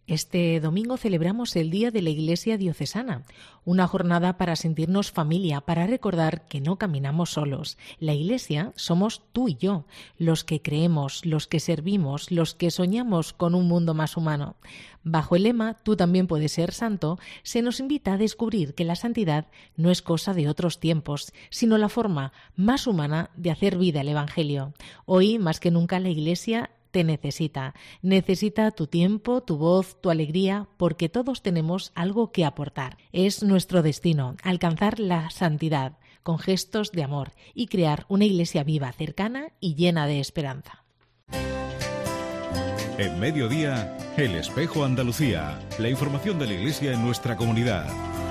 Este domingo celebramos el Día de la Iglesia Diocesana, una jornada para sentirnos familia, para recordar que no caminamos solos. La Iglesia somos tú y yo, los que creemos, los que servimos, los que soñamos con un mundo más humano. Bajo el lema "Tú también puedes ser santo", se nos invita a descubrir que la santidad no es cosa de otros tiempos, sino la forma más humana de hacer vida el Evangelio. Hoy, más que nunca, la Iglesia te necesita tu tiempo, tu voz, tu alegría, porque todos tenemos algo que aportar. Es nuestro destino alcanzar la santidad con gestos de amor y crear una iglesia viva, cercana y llena de esperanza. En Mediodía, El Espejo Andalucía, la información de la Iglesia en nuestra comunidad.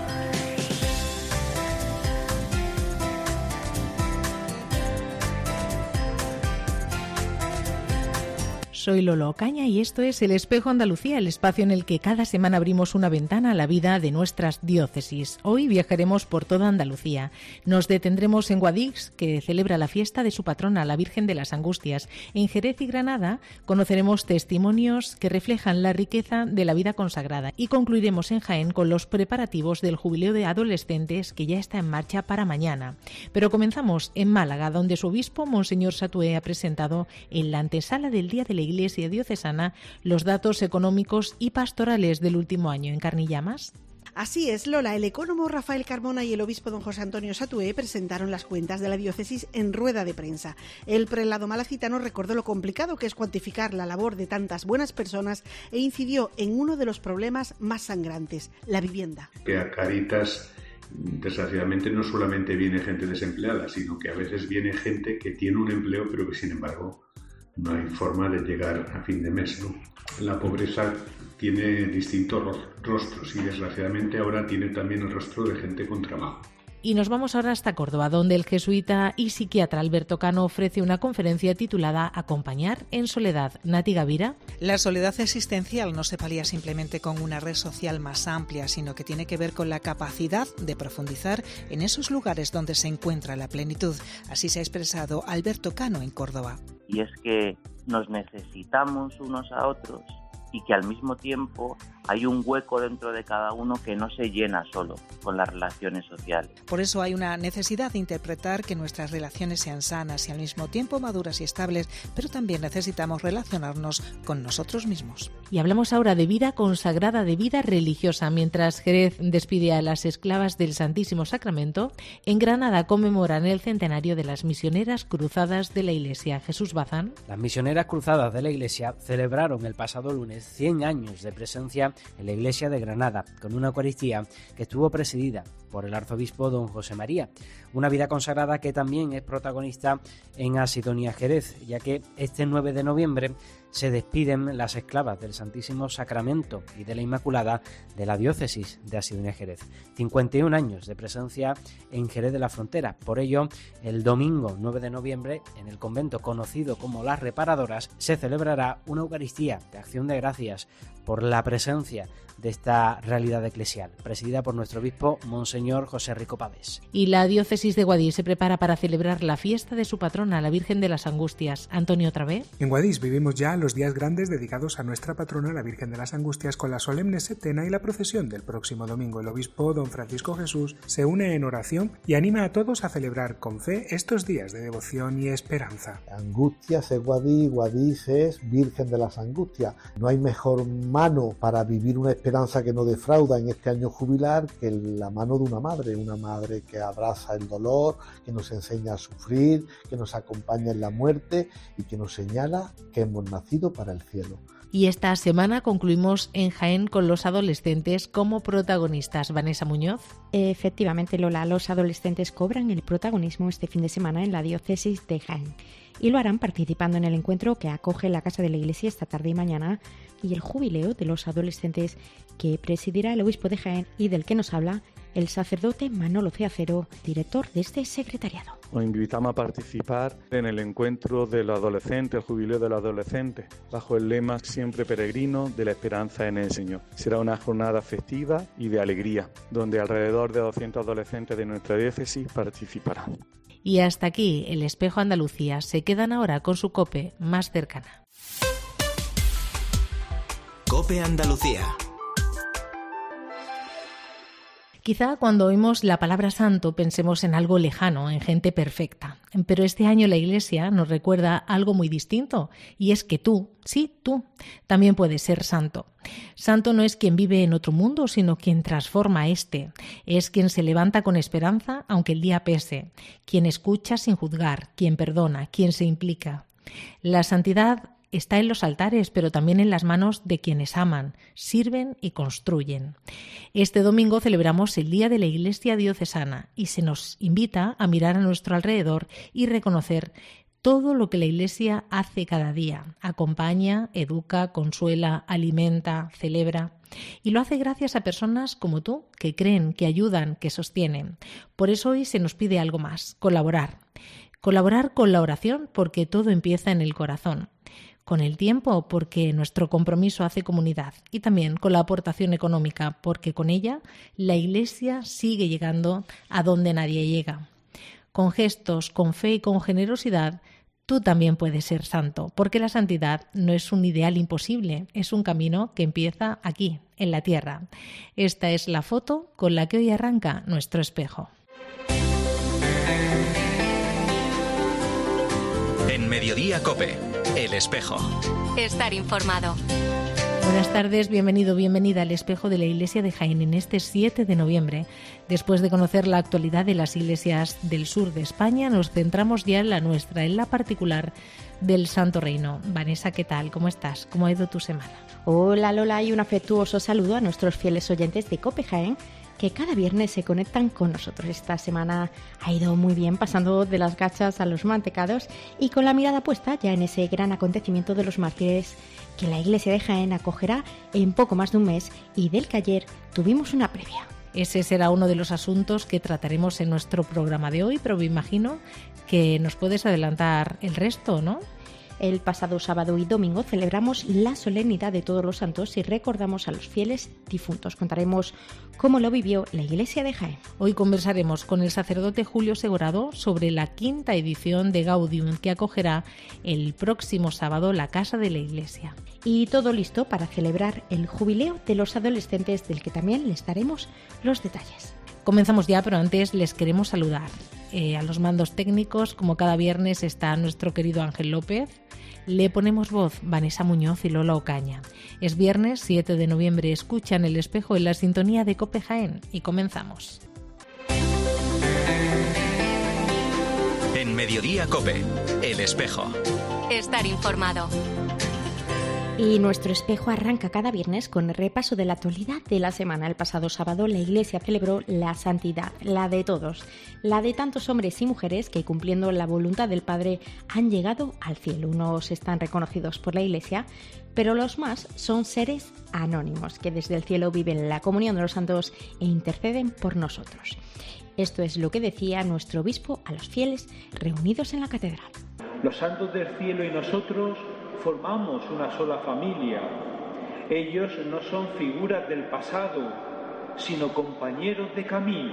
Soy Lolo Ocaña y esto es El Espejo Andalucía, el espacio en el que cada semana abrimos una ventana a la vida de nuestras diócesis. Hoy viajaremos por toda Andalucía. Nos detendremos en Guadix, que celebra la fiesta de su patrona, la Virgen de las Angustias. En Jerez y Granada conoceremos testimonios que reflejan la riqueza de la vida consagrada. Y concluiremos en Jaén con los preparativos del jubileo de adolescentes que ya está en marcha para mañana. Pero comenzamos en Málaga, donde su obispo, Monseñor Satué, ha presentado en la antesala del Día de la Iglesia Diocesana los datos económicos y pastorales del último año. ¿En Carnillamas? Así es, Lola. El ecónomo Rafael Carmona y el obispo don José Antonio Satué presentaron las cuentas de la diócesis en rueda de prensa. El prelado malacitano recordó lo complicado que es cuantificar la labor de tantas buenas personas e incidió en uno de los problemas más sangrantes, la vivienda. Que a Cáritas, desgraciadamente, no solamente viene gente desempleada, sino que a veces viene gente que tiene un empleo pero que, sin embargo, no hay forma de llegar a fin de mes, ¿no? La pobreza tiene distintos rostros y desgraciadamente ahora tiene también el rostro de gente con trabajo. Y nos vamos ahora hasta Córdoba, donde el jesuita y psiquiatra Alberto Cano ofrece una conferencia titulada Acompañar en soledad. Nati Gavira. La soledad existencial no se palía simplemente con una red social más amplia, sino que tiene que ver con la capacidad de profundizar en esos lugares donde se encuentra la plenitud. Así se ha expresado Alberto Cano en Córdoba. Y es que nos necesitamos unos a otros y que al mismo tiempo hay un hueco dentro de cada uno que no se llena solo con las relaciones sociales. Por eso hay una necesidad de interpretar que nuestras relaciones sean sanas y al mismo tiempo maduras y estables, pero también necesitamos relacionarnos con nosotros mismos. Y hablamos ahora de vida consagrada, de vida religiosa. Mientras Jerez despide a las esclavas del Santísimo Sacramento, en Granada conmemoran el centenario de las misioneras cruzadas de la Iglesia. Jesús Bazán. Las misioneras cruzadas de la Iglesia celebraron el pasado lunes 100 años de presencia en la Iglesia de Granada, con una Eucaristía que estuvo presidida por el arzobispo don José María. Una vida consagrada que también es protagonista en Asidonia Jerez, ya que este 9 de noviembre se despiden las esclavas del Santísimo Sacramento y de la Inmaculada de la diócesis de Asidonia Jerez. 51 años de presencia en Jerez de la Frontera. Por ello, el domingo 9 de noviembre, en el convento conocido como Las Reparadoras, se celebrará una Eucaristía de acción de gracias por la presencia de esta realidad eclesial, presidida por nuestro obispo, Monseñor José Rico Pavés. Y la diócesis de Guadix se prepara para celebrar la fiesta de su patrona, la Virgen de las Angustias. Antonio Travé. En Guadix vivimos ya los días grandes dedicados a nuestra patrona, la Virgen de las Angustias, con la solemne septena y la procesión del próximo domingo. El obispo, don Francisco Jesús, se une en oración y anima a todos a celebrar con fe estos días de devoción y esperanza. Angustias es Guadix, Guadix es Virgen de las Angustias. No hay mejor mano para vivir una esperanza que no defrauda en este año jubilar que la mano de una madre que abraza el dolor, que nos enseña a sufrir, que nos acompaña en la muerte y que nos señala que hemos nacido para el cielo. Y esta semana concluimos en Jaén con los adolescentes como protagonistas. Vanessa Muñoz. Efectivamente, Lola, los adolescentes cobran el protagonismo este fin de semana en la diócesis de Jaén. Y lo harán participando en el encuentro que acoge la Casa de la Iglesia esta tarde y mañana y el jubileo de los adolescentes que presidirá el obispo de Jaén y del que nos habla el sacerdote Manolo Ceacero, director de este secretariado. Os invitamos a participar en el encuentro de los adolescentes, el jubileo de los adolescentes, bajo el lema Siempre peregrino de la esperanza en el Señor. Será una jornada festiva y de alegría, donde alrededor de 200 adolescentes de nuestra diócesis participarán. Y hasta aquí el Espejo Andalucía. Se quedan ahora con su COPE más cercana. COPE Andalucía. Quizá cuando oímos la palabra santo pensemos en algo lejano, en gente perfecta. Pero este año la Iglesia nos recuerda algo muy distinto, y es que tú, sí, tú, también puedes ser santo. Santo no es quien vive en otro mundo, sino quien transforma este. Es quien se levanta con esperanza aunque el día pese, quien escucha sin juzgar, quien perdona, quien se implica. La santidad está en los altares, pero también en las manos de quienes aman, sirven y construyen. Este domingo celebramos el Día de la Iglesia Diocesana y se nos invita a mirar a nuestro alrededor y reconocer todo lo que la Iglesia hace cada día. Acompaña, educa, consuela, alimenta, celebra. Y lo hace gracias a personas como tú, que creen, que ayudan, que sostienen. Por eso hoy se nos pide algo más, colaborar. Colaborar con la oración, porque todo empieza en el corazón. Con el tiempo, porque nuestro compromiso hace comunidad, y también con la aportación económica, porque con ella la Iglesia sigue llegando a donde nadie llega. Con gestos, con fe y con generosidad, tú también puedes ser santo, porque la santidad no es un ideal imposible, es un camino que empieza aquí, en la tierra. Esta es la foto con la que hoy arranca nuestro espejo. En Mediodía COPE, El Espejo. Estar informado. Buenas tardes, bienvenido, bienvenida al Espejo de la Iglesia de Jaén en este 7 de noviembre. Después de conocer la actualidad de las iglesias del sur de España, nos centramos ya en la nuestra, en la particular del Santo Reino. Vanessa, ¿qué tal? ¿Cómo estás? ¿Cómo ha ido tu semana? Hola Lola, y un afectuoso saludo a nuestros fieles oyentes de COPE Jaén, que cada viernes se conectan con nosotros. Esta semana ha ido muy bien, pasando de las gachas a los mantecados y con la mirada puesta ya en ese gran acontecimiento de los mártires que la Iglesia de Jaén acogerá en poco más de un mes y del que ayer tuvimos una previa. Ese será uno de los asuntos que trataremos en nuestro programa de hoy, pero me imagino que nos puedes adelantar el resto, ¿no? El pasado sábado y domingo celebramos la solemnidad de Todos los Santos y recordamos a los fieles difuntos. Contaremos cómo lo vivió la Iglesia de Jaén. Hoy conversaremos con el sacerdote Julio Segorado sobre la 5ª edición de Gaudium que acogerá el próximo sábado la Casa de la Iglesia. Y todo listo para celebrar el jubileo de los adolescentes, del que también les daremos los detalles. Comenzamos ya, pero antes les queremos saludar. A los mandos técnicos, como cada viernes, está nuestro querido Ángel López. Le ponemos voz Vanessa Muñoz y Lola Ocaña. Es viernes 7 de noviembre. Escuchan El Espejo en la sintonía de COPE Jaén y comenzamos. En Mediodía COPE, El Espejo. Estar informado. Y nuestro espejo arranca cada viernes con el repaso de la actualidad de la semana. El pasado sábado la Iglesia celebró la santidad, la de todos, la de tantos hombres y mujeres que, cumpliendo la voluntad del Padre, han llegado al cielo. Unos están reconocidos por la Iglesia, pero los más son seres anónimos que desde el cielo viven la comunión de los santos e interceden por nosotros. Esto es lo que decía nuestro obispo a los fieles reunidos en la catedral. Los santos del cielo y nosotros formamos una sola familia. Ellos no son figuras del pasado, sino compañeros de camino.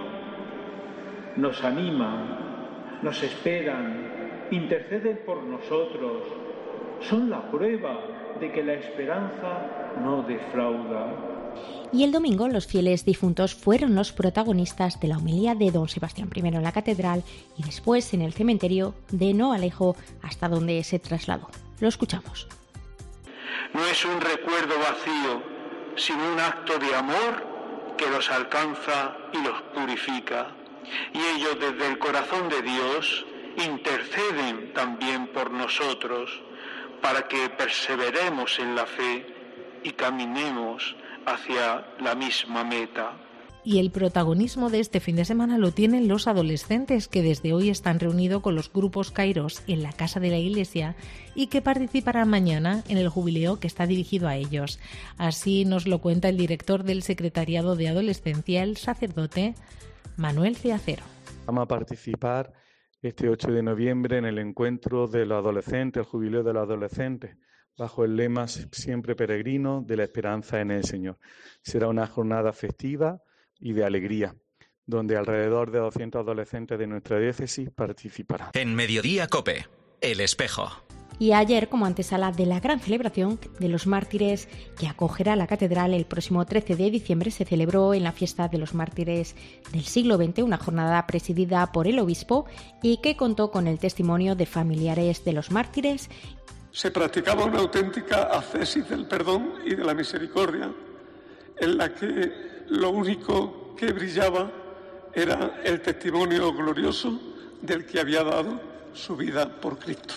Nos animan, nos esperan, interceden por nosotros. Son la prueba de que la esperanza no defrauda. Y el domingo los fieles difuntos fueron los protagonistas de la homilía de don Sebastián, primero en la catedral y después en el cementerio de No Alejo, hasta donde se trasladó. Lo escuchamos. No es un recuerdo vacío, sino un acto de amor que los alcanza y los purifica. Y ellos desde el corazón de Dios interceden también por nosotros para que perseveremos en la fe y caminemos hacia la misma meta. Y el protagonismo de este fin de semana lo tienen los adolescentes que desde hoy están reunidos con los grupos Kairos en la Casa de la Iglesia y que participarán mañana en el jubileo que está dirigido a ellos. Así nos lo cuenta el director del Secretariado de Adolescencia, el sacerdote Manuel Ceacero. Vamos a participar este 8 de noviembre en el encuentro de los adolescentes, el jubileo de los adolescentes, bajo el lema siempre peregrino de la esperanza en el Señor. Será una jornada festiva y de alegría, donde alrededor de 200 adolescentes de nuestra diócesis participarán. En Mediodía COPE, El Espejo. Y ayer, como antesala de la gran celebración de los mártires que acogerá la catedral el próximo 13 de diciembre, se celebró en la fiesta de los mártires del siglo XX una jornada presidida por el obispo y que contó con el testimonio de familiares de los mártires. Se practicaba una auténtica ascesis del perdón y de la misericordia, en la que lo único que brillaba era el testimonio glorioso del que había dado su vida por Cristo.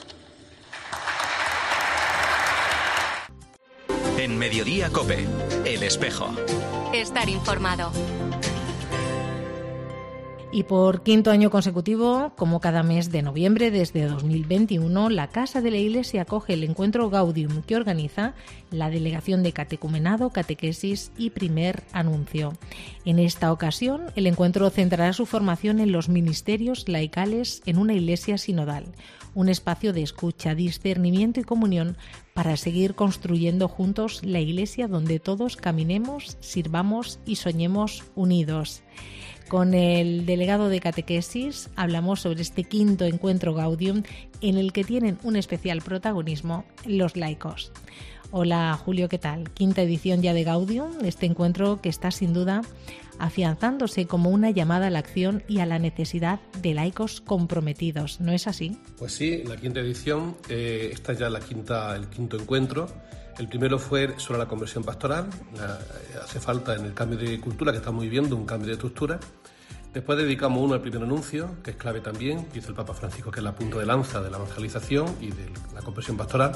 En Mediodía COPE, El Espejo. Estar informado. Y por quinto año consecutivo, como cada mes de noviembre desde 2021, la Casa de la Iglesia acoge el encuentro Gaudium que organiza la Delegación de Catecumenado, Catequesis y Primer Anuncio. En esta ocasión, el encuentro centrará su formación en los ministerios laicales en una iglesia sinodal, un espacio de escucha, discernimiento y comunión para seguir construyendo juntos la iglesia donde todos caminemos, sirvamos y soñemos unidos. Con el delegado de Catequesis hablamos sobre este quinto encuentro Gaudium en el que tienen un especial protagonismo los laicos. Hola Julio, ¿qué tal? Quinta edición ya de Gaudium, este encuentro que está sin duda afianzándose como una llamada a la acción y a la necesidad de laicos comprometidos, ¿no es así? Pues sí, la quinta edición, esta es ya el quinto encuentro. El primero fue sobre la conversión pastoral, hace falta en el cambio de cultura que estamos viviendo, un cambio de estructura. Después dedicamos uno al primer anuncio, que es clave también, que dice el Papa Francisco que es la punta de lanza de la evangelización y de la conversión pastoral.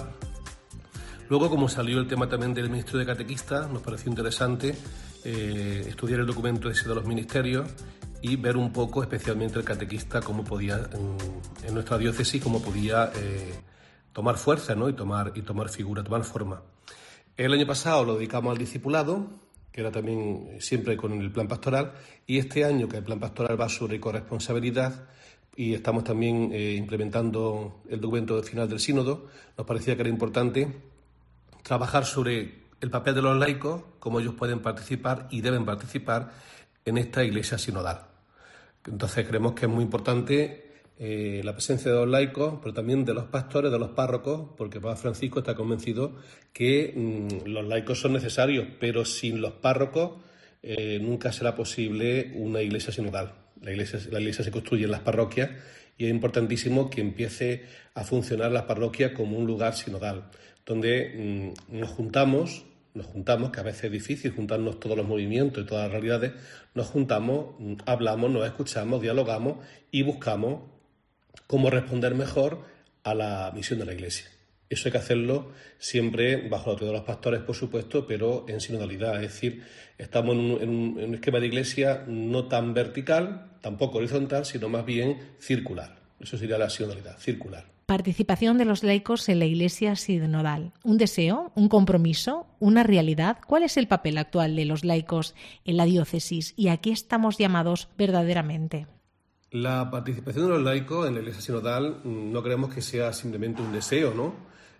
Luego, como salió el tema también del Ministerio de Catequistas, nos pareció interesante estudiar el documento ese de los ministerios y ver un poco, especialmente el catequista, cómo podía, en nuestra diócesis, cómo podía tomar fuerza, ¿no? y tomar figura, tomar forma. El año pasado lo dedicamos al discipulado, que era también siempre con el plan pastoral, y este año, que el plan pastoral va sobre corresponsabilidad, y estamos también implementando el documento final del sínodo, nos parecía que era importante trabajar sobre el papel de los laicos, cómo ellos pueden participar y deben participar en esta iglesia sinodal. Entonces creemos que es muy importante la presencia de los laicos, pero también de los pastores, de los párrocos, porque Papa Francisco está convencido que los laicos son necesarios, pero sin los párrocos nunca será posible una iglesia sinodal. La iglesia se construye en las parroquias y es importantísimo que empiece a funcionar las parroquias como un lugar sinodal, donde nos juntamos, que a veces es difícil juntarnos todos los movimientos y todas las realidades, nos juntamos, hablamos, nos escuchamos, dialogamos y buscamos cómo responder mejor a la misión de la Iglesia. Eso hay que hacerlo siempre bajo la autoridad de los pastores, por supuesto, pero en sinodalidad. Es decir, estamos en un esquema de Iglesia no tan vertical, tampoco horizontal, sino más bien circular. Eso sería la sinodalidad, circular. Participación de los laicos en la Iglesia sinodal. ¿Un deseo? ¿Un compromiso? ¿Una realidad? ¿Cuál es el papel actual de los laicos en la diócesis y a qué estamos llamados verdaderamente? La participación de los laicos en la Iglesia sinodal no creemos que sea simplemente un deseo, ¿no?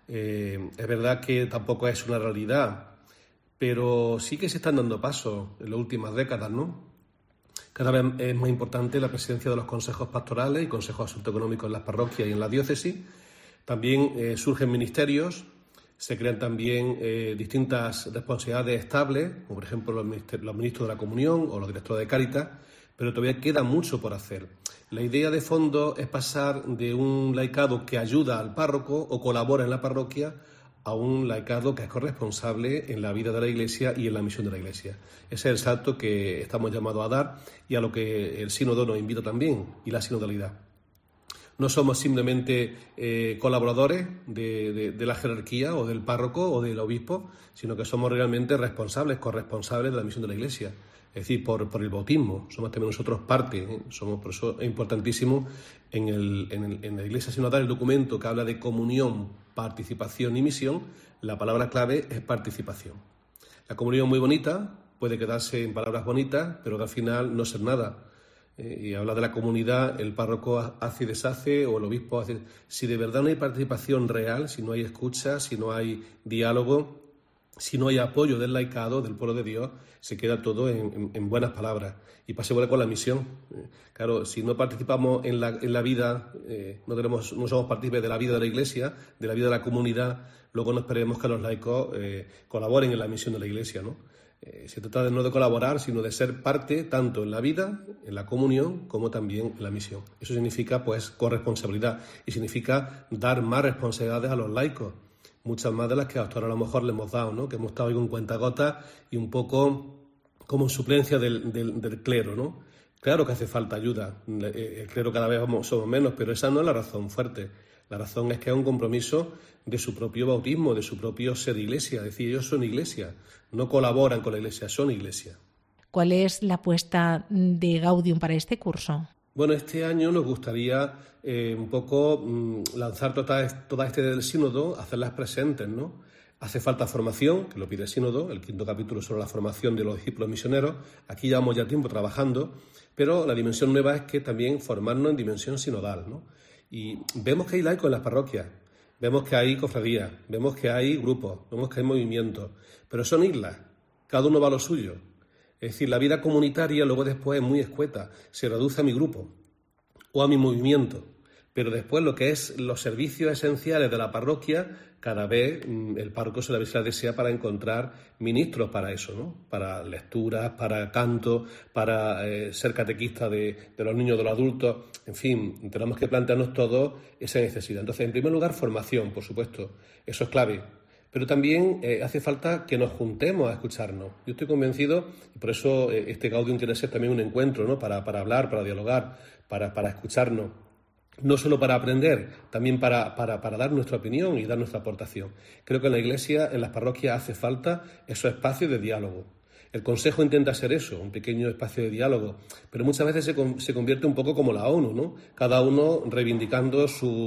Es verdad que tampoco es una realidad, pero sí que se están dando pasos en las últimas décadas, ¿no? Cada vez es más importante la presidencia de los consejos pastorales y consejos de asuntos económicos en las parroquias y en la diócesis. También surgen ministerios, se crean también distintas responsabilidades estables, como por ejemplo los ministros de la Comunión o los directores de Cáritas, pero todavía queda mucho por hacer. La idea de fondo es pasar de un laicado que ayuda al párroco o colabora en la parroquia a un laicado que es corresponsable en la vida de la Iglesia y en la misión de la Iglesia. Ese es el salto que estamos llamados a dar y a lo que el sínodo nos invita también, y la sinodalidad. No somos simplemente colaboradores de la jerarquía o del párroco o del obispo, sino que somos realmente responsables, corresponsables de la misión de la Iglesia. Es decir, por el bautismo, somos también nosotros parte, por eso es importantísimo en la Iglesia sinodal el documento que habla de comunión, participación y misión, la palabra clave es participación. La comunión muy bonita, puede quedarse en palabras bonitas, pero que al final no ser nada. Y habla de la comunidad, el párroco hace y deshace, o el obispo hace. Si de verdad no hay participación real, si no hay escucha, si no hay diálogo, si no hay apoyo del laicado, del pueblo de Dios, se queda todo en buenas palabras. Y pasa igual con la misión. Claro, si no participamos en la vida, no somos partícipes de la vida de la Iglesia, de la vida de la comunidad, luego no esperemos que los laicos colaboren en la misión de la Iglesia, ¿no? Se trata no de colaborar, sino de ser parte tanto en la vida, en la comunión, como también en la misión. Eso significa, pues, corresponsabilidad y significa dar más responsabilidades a los laicos, muchas más de las que hasta ahora a lo mejor le hemos dado, ¿no? Que hemos estado ahí con cuentagotas y un poco como en suplencia del clero, ¿no? Claro que hace falta ayuda, el clero cada vez somos menos, pero esa no es la razón fuerte. La razón es que es un compromiso de su propio bautismo, de su propio ser iglesia. Es decir, ellos son iglesia, no colaboran con la iglesia, son iglesia. ¿Cuál es la apuesta de Gaudium para este curso? Bueno, este año nos gustaría un poco lanzar toda este del sínodo, hacerlas presentes, ¿no? Hace falta formación, que lo pide el sínodo, el 5º capítulo sobre la formación de los discípulos misioneros. Aquí llevamos ya tiempo trabajando, pero la dimensión nueva es que también formarnos en dimensión sinodal, ¿no? Y vemos que hay laicos en las parroquias, vemos que hay cofradías, vemos que hay grupos, vemos que hay movimientos, pero son islas, cada uno va a lo suyo. Es decir, la vida comunitaria luego después es muy escueta, se reduce a mi grupo o a mi movimiento, pero después lo que es los servicios esenciales de la parroquia, cada vez el párroco se la desea para encontrar ministros para eso, ¿no? Para lecturas, para canto, para ser catequista de los niños, de los adultos, en fin, tenemos que plantearnos todos esa necesidad. Entonces, en primer lugar, formación, por supuesto, eso es clave. Pero también hace falta que nos juntemos a escucharnos. Yo estoy convencido, y por eso este Gaudium quiere ser también un encuentro, ¿no? Para hablar, para dialogar, para escucharnos. No solo para aprender, también para dar nuestra opinión y dar nuestra aportación. Creo que en la Iglesia, en las parroquias, hace falta esos espacios de diálogo. El Consejo intenta ser eso, un pequeño espacio de diálogo, pero muchas veces se convierte un poco como la ONU, ¿no? Cada uno reivindicando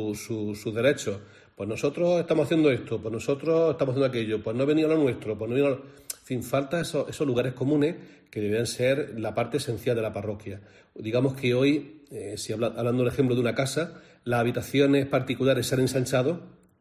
sus derechos. Pues nosotros estamos haciendo esto, pues nosotros estamos haciendo aquello, pues no ha venido lo nuestro, pues no ha venido... En fin, falta esos lugares comunes que deben ser la parte esencial de la parroquia. Digamos que hoy, hablando del ejemplo de una casa, las habitaciones particulares se han ensanchado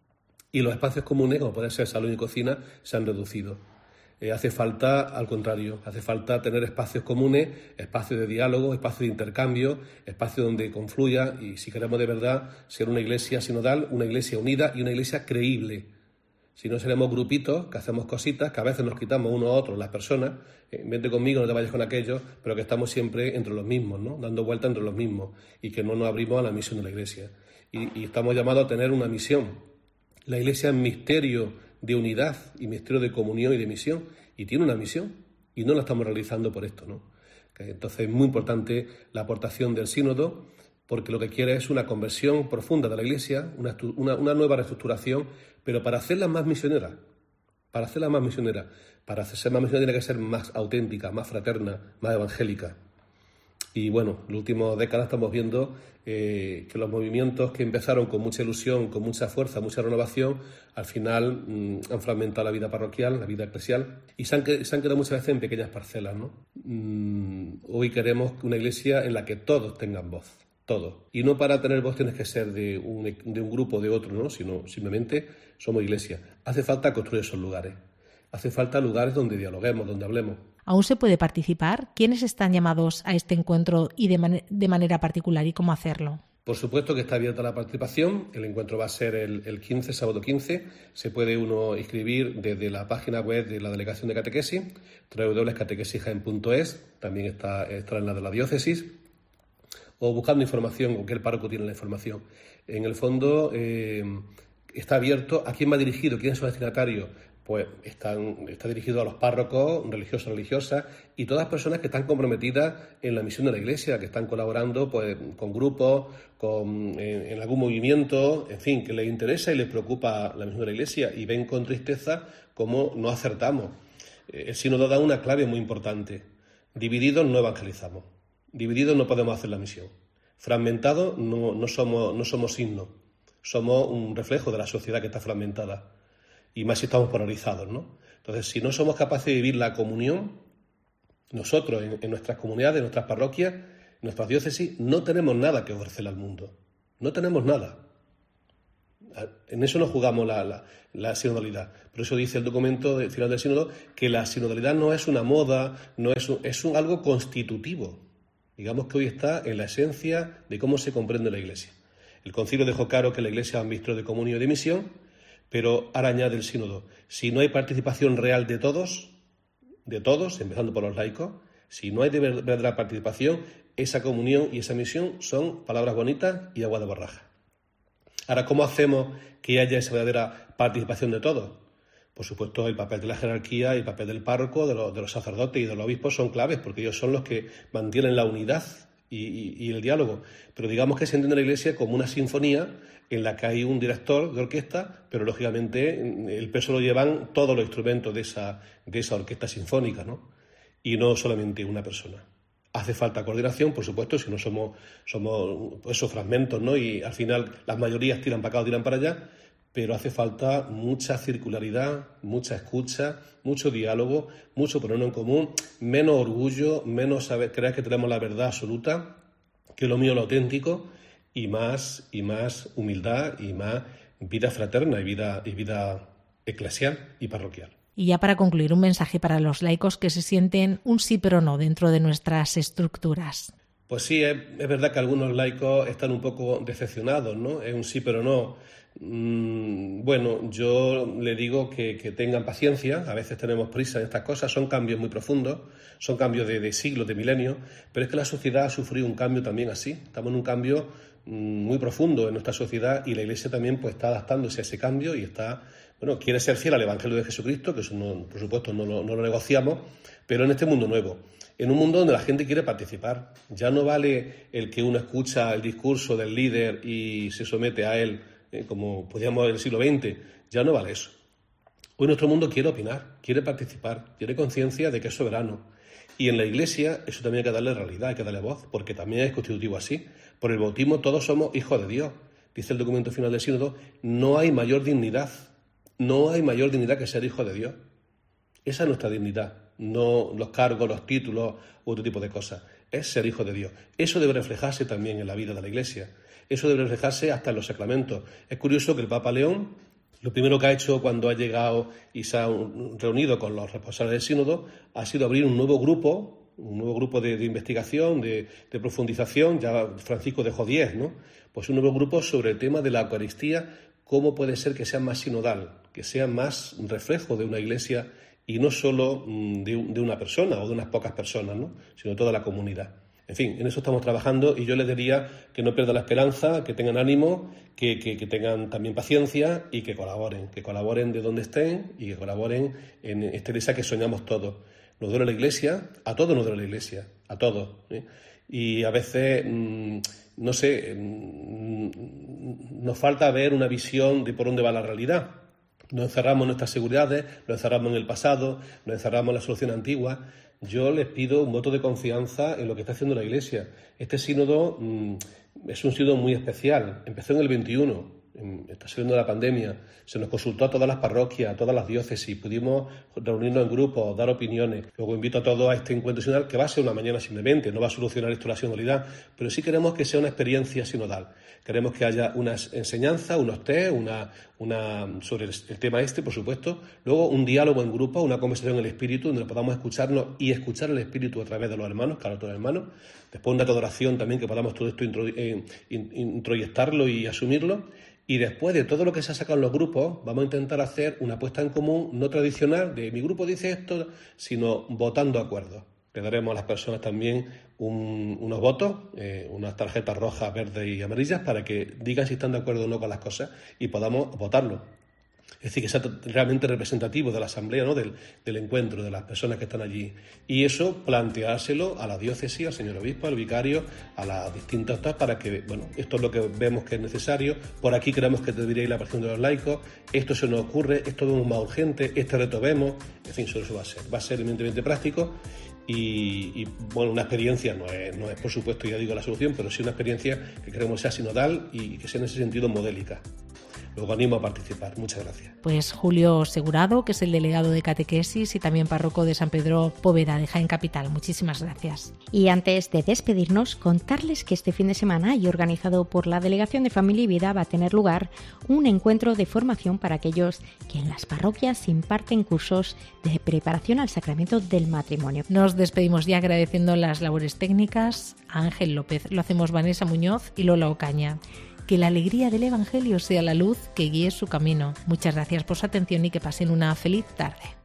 y los espacios comunes, como pueden ser salón y cocina, se han reducido. Hace falta, al contrario, hace falta tener espacios comunes, espacios de diálogo, espacios de intercambio, espacios donde confluya y, si queremos de verdad ser una iglesia sinodal, una iglesia unida y una iglesia creíble. Si no seremos grupitos que hacemos cositas, que a veces nos quitamos uno a otro las personas, vente conmigo, no te vayas con aquellos, pero que estamos siempre entre los mismos, ¿no? Dando vuelta entre los mismos y que no nos abrimos a la misión de la iglesia. Y estamos llamados a tener una misión. La iglesia es misterio de unidad y misterio de comunión y de misión, y tiene una misión, y no la estamos realizando por esto, ¿no? Entonces es muy importante la aportación del sínodo, porque lo que quiere es una conversión profunda de la iglesia, una nueva reestructuración, pero para hacerla más misionera. Para ser más misionera tiene que ser más auténtica, más fraterna, más evangélica. Y bueno, en las últimas décadas estamos viendo que los movimientos que empezaron con mucha ilusión, con mucha fuerza, mucha renovación, al final han fragmentado la vida parroquial, la vida eclesial, y se han quedado muchas veces en pequeñas parcelas, ¿no? Hoy queremos una iglesia en la que todos tengan voz. Todo. Y no para tener voz tienes que ser de un grupo o de otro, ¿no? Sino simplemente somos iglesia. Hace falta construir esos lugares. Hace falta lugares donde dialoguemos, donde hablemos. ¿Aún se puede participar? ¿Quiénes están llamados a este encuentro y de manera particular y cómo hacerlo? Por supuesto que está abierta la participación. El encuentro va a ser el 15, sábado 15. Se puede uno inscribir desde la página web de la Delegación de Catequesis, www.catequesisjaen.es. También está en la de la diócesis. O buscando información, o que el párroco tiene la información. En el fondo está abierto. ¿A quién va dirigido? ¿Quiénes son los destinatarios? Pues está dirigido a los párrocos, religiosos, religiosas y todas las personas que están comprometidas en la misión de la Iglesia, que están colaborando pues, con grupos, en algún movimiento, en fin, que les interesa y les preocupa la misión de la Iglesia y ven con tristeza cómo no acertamos. El sínodo da una clave muy importante. Divididos no evangelizamos. Divididos no podemos hacer la misión. Fragmentados no somos signos. Somos un reflejo de la sociedad que está fragmentada. Y más si estamos polarizados, ¿no? Entonces, si no somos capaces de vivir la comunión, nosotros en nuestras comunidades, en nuestras parroquias, en nuestras diócesis, no tenemos nada que ofrecerle al mundo. No tenemos nada. En eso no jugamos la sinodalidad. Por eso dice el documento final del sínodo que la sinodalidad no es una moda, es algo constitutivo. Digamos que hoy está en la esencia de cómo se comprende la Iglesia. El concilio dejó claro que la Iglesia es un ministro de comunión y de misión, pero ahora añade el sínodo: si no hay participación real de todos, empezando por los laicos, si no hay de verdadera participación, esa comunión y esa misión son palabras bonitas y agua de borraja. Ahora, ¿cómo hacemos que haya esa verdadera participación de todos? Por supuesto, el papel de la jerarquía y el papel del párroco, de los sacerdotes y de los obispos son claves, porque ellos son los que mantienen la unidad y el diálogo. Pero digamos que se entiende la Iglesia como una sinfonía en la que hay un director de orquesta, pero lógicamente el peso lo llevan todos los instrumentos de esa orquesta sinfónica, ¿no? Y no solamente una persona. Hace falta coordinación, por supuesto, si no somos esos fragmentos, ¿no? Y al final las mayorías tiran para acá o tiran para allá, pero hace falta mucha circularidad, mucha escucha, mucho diálogo, mucho ponernos en común, menos orgullo, menos creer que tenemos la verdad absoluta, que lo mío es lo auténtico, y más humildad y más vida fraterna y vida eclesial y parroquial. Y ya para concluir, un mensaje para los laicos que se sienten un sí pero no dentro de nuestras estructuras. Pues sí, es verdad que algunos laicos están un poco decepcionados, ¿no? Es un sí pero no. Bueno, yo le digo que tengan paciencia, a veces tenemos prisa en estas cosas, son cambios muy profundos, son cambios de siglos, de milenios, pero es que la sociedad ha sufrido un cambio también así, estamos en un cambio muy profundo en nuestra sociedad y la Iglesia también pues está adaptándose a ese cambio y quiere ser fiel al Evangelio de Jesucristo, que eso no, por supuesto no lo negociamos, pero en este mundo nuevo, en un mundo donde la gente quiere participar. Ya no vale el que uno escucha el discurso del líder y se somete a él, como podíamos en el siglo XX, ya no vale eso. Hoy nuestro mundo quiere opinar, quiere participar, tiene conciencia de que es soberano. Y en la Iglesia eso también hay que darle realidad, hay que darle voz, porque también es constitutivo así. Por el bautismo todos somos hijos de Dios. Dice el documento final del sínodo, no hay mayor dignidad que ser hijo de Dios. Esa es nuestra dignidad, no los cargos, los títulos u otro tipo de cosas. Es ser hijo de Dios. Eso debe reflejarse también en la vida de la Iglesia. Eso debe reflejarse hasta en los sacramentos. Es curioso que el Papa León, lo primero que ha hecho cuando ha llegado y se ha reunido con los responsables del sínodo, ha sido abrir un nuevo grupo de investigación, de profundización. Ya Francisco dejó 10, ¿no? Pues un nuevo grupo sobre el tema de la Eucaristía, cómo puede ser que sea más sinodal, que sea más reflejo de una Iglesia y no solo de una persona o de unas pocas personas, ¿no? Sino de toda la comunidad. En fin, en eso estamos trabajando y yo les diría que no pierdan la esperanza, que tengan ánimo, que tengan también paciencia y que colaboren de donde estén y que colaboren en esta Iglesia que soñamos todos. Nos duele la Iglesia, a todos nos duele la Iglesia, a todos, ¿eh? Y a veces, nos falta ver una visión de por dónde va la realidad. Nos encerramos en nuestras seguridades, nos encerramos en el pasado, nos encerramos en la solución antigua. Yo les pido un voto de confianza en lo que está haciendo la Iglesia. Este sínodo es un sínodo muy especial. Empezó en el 21, está saliendo de la pandemia. Se nos consultó a todas las parroquias, a todas las diócesis. Pudimos reunirnos en grupos, dar opiniones. Luego invito a todos a este encuentro sinodal, que va a ser una mañana simplemente, no va a solucionar esto la sinodalidad, pero sí queremos que sea una experiencia sinodal. Queremos que haya unas enseñanzas, unos test, una sobre el tema por supuesto. Luego un diálogo en grupo, una conversación en el Espíritu, donde podamos escucharnos y escuchar el Espíritu a través de los hermanos, cada otro hermano. Después un rato de oración también, que podamos todo esto introyectarlo y asumirlo. Y después de todo lo que se ha sacado en los grupos, vamos a intentar hacer una puesta en común no tradicional de mi grupo dice esto, sino votando acuerdos. Le daremos a las personas también unos votos, unas tarjetas rojas, verdes y amarillas para que digan si están de acuerdo o no con las cosas y podamos votarlo. Es decir, que sea realmente representativo de la asamblea, ¿no? del encuentro, de las personas que están allí. Y eso planteárselo a la diócesis, al señor obispo, al vicario, a las distintas para que, esto es lo que vemos que es necesario. Por aquí creemos que debería ir la aparición de los laicos. Esto se nos ocurre, esto vemos más urgente, este reto vemos. En fin, eso va a ser. Va a ser evidentemente práctico. Y una experiencia no es por supuesto, ya digo, la solución, pero sí una experiencia que queremos sea sinodal y que sea en ese sentido modélica. Luego animo a participar. Muchas gracias. Pues Julio Segurado, que es el delegado de catequesis y también párroco de San Pedro Poveda de Jaén Capital. Muchísimas gracias. Y antes de despedirnos, contarles que este fin de semana y organizado por la Delegación de Familia y Vida va a tener lugar un encuentro de formación para aquellos que en las parroquias imparten cursos de preparación al sacramento del matrimonio. Nos despedimos ya agradeciendo las labores técnicas a Ángel López. Lo hacemos Vanessa Muñoz y Lola Ocaña. Que la alegría del Evangelio sea la luz que guíe su camino. Muchas gracias por su atención y que pasen una feliz tarde.